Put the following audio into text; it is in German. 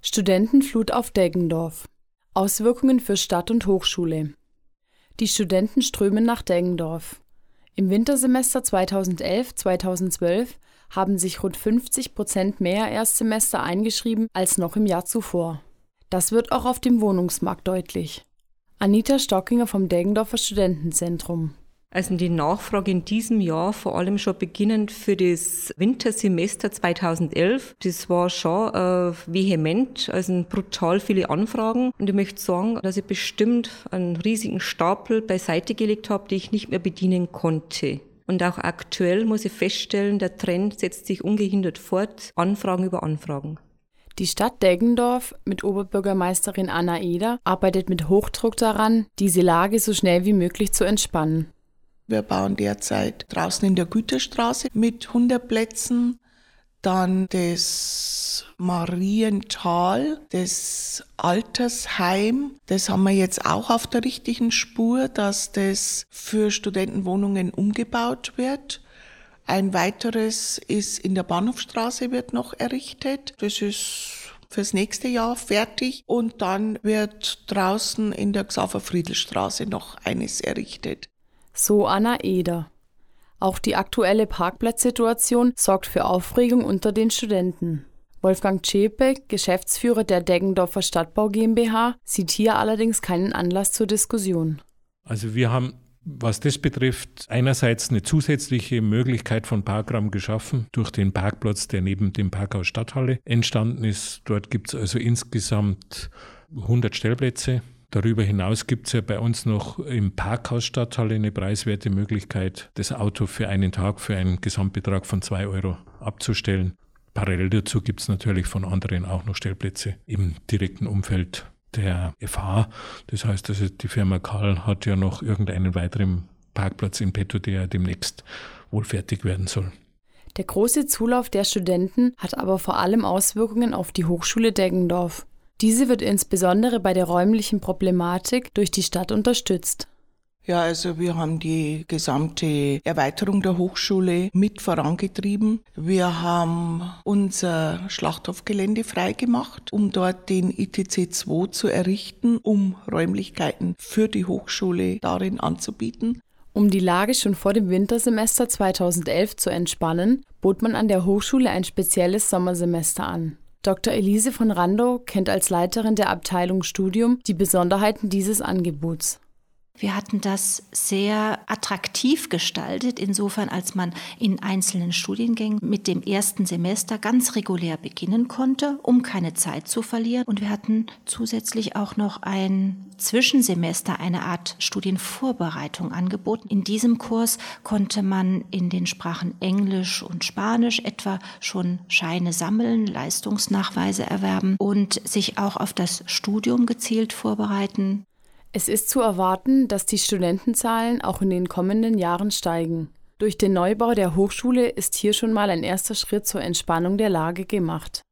Studentenflut auf Deggendorf. Auswirkungen für Stadt und Hochschule. Die Studenten strömen nach Deggendorf. Im Wintersemester 2011/2012 haben sich rund 50% mehr Erstsemester eingeschrieben als noch im Jahr zuvor. Das wird auch auf dem Wohnungsmarkt deutlich. Anita Stockinger vom Deggendorfer Studentenzentrum. Also die Nachfrage in diesem Jahr, vor allem schon beginnend für das Wintersemester 2011, das war schon vehement, also brutal viele Anfragen. Und ich möchte sagen, dass ich bestimmt einen riesigen Stapel beiseite gelegt habe, die ich nicht mehr bedienen konnte. Und auch aktuell muss ich feststellen, der Trend setzt sich ungehindert fort, Anfragen über Anfragen. Die Stadt Deggendorf mit Oberbürgermeisterin Anna Eder arbeitet mit Hochdruck daran, diese Lage so schnell wie möglich zu entspannen. Wir bauen derzeit draußen in der Güterstraße mit 100 Plätzen. Dann das Mariental, das Altersheim. Das haben wir jetzt auch auf der richtigen Spur, dass das für Studentenwohnungen umgebaut wird. Ein weiteres ist in der Bahnhofstraße, wird noch errichtet. Das ist fürs nächste Jahr fertig. Und dann wird draußen in der Xaver-Friedl-Straße noch eines errichtet. So Anna Eder. Auch die aktuelle Parkplatzsituation sorgt für Aufregung unter den Studenten. Wolfgang Zschäpe, Geschäftsführer der Deggendorfer Stadtbau GmbH, sieht hier allerdings keinen Anlass zur Diskussion. Also wir haben, was das betrifft, einerseits eine zusätzliche Möglichkeit von Parkraum geschaffen durch den Parkplatz, der neben dem Parkhaus Stadthalle entstanden ist. Dort gibt es also insgesamt 100 Stellplätze. Darüber hinaus gibt es ja bei uns noch im Parkhaus Stadthalle eine preiswerte Möglichkeit, das Auto für einen Tag für einen Gesamtbetrag von 2 Euro abzustellen. Parallel dazu gibt es natürlich von anderen auch noch Stellplätze im direkten Umfeld der FH. Das heißt, also die Firma Karl hat ja noch irgendeinen weiteren Parkplatz in petto, der demnächst wohl fertig werden soll. Der große Zulauf der Studenten hat aber vor allem Auswirkungen auf die Hochschule Deggendorf. Diese wird insbesondere bei der räumlichen Problematik durch die Stadt unterstützt. Ja, also wir haben die gesamte Erweiterung der Hochschule mit vorangetrieben. Wir haben unser Schlachthofgelände freigemacht, um dort den ITC 2 zu errichten, um Räumlichkeiten für die Hochschule darin anzubieten. Um die Lage schon vor dem Wintersemester 2011 zu entspannen, bot man an der Hochschule ein spezielles Sommersemester an. Dr. Elise von Randow kennt als Leiterin der Abteilung Studium die Besonderheiten dieses Angebots. Wir hatten das sehr attraktiv gestaltet, insofern als man in einzelnen Studiengängen mit dem ersten Semester ganz regulär beginnen konnte, um keine Zeit zu verlieren. Und wir hatten zusätzlich auch noch ein Zwischensemester, eine Art Studienvorbereitung angeboten. In diesem Kurs konnte man in den Sprachen Englisch und Spanisch etwa schon Scheine sammeln, Leistungsnachweise erwerben und sich auch auf das Studium gezielt vorbereiten. Es ist zu erwarten, dass die Studentenzahlen auch in den kommenden Jahren steigen. Durch den Neubau der Hochschule ist hier schon mal ein erster Schritt zur Entspannung der Lage gemacht.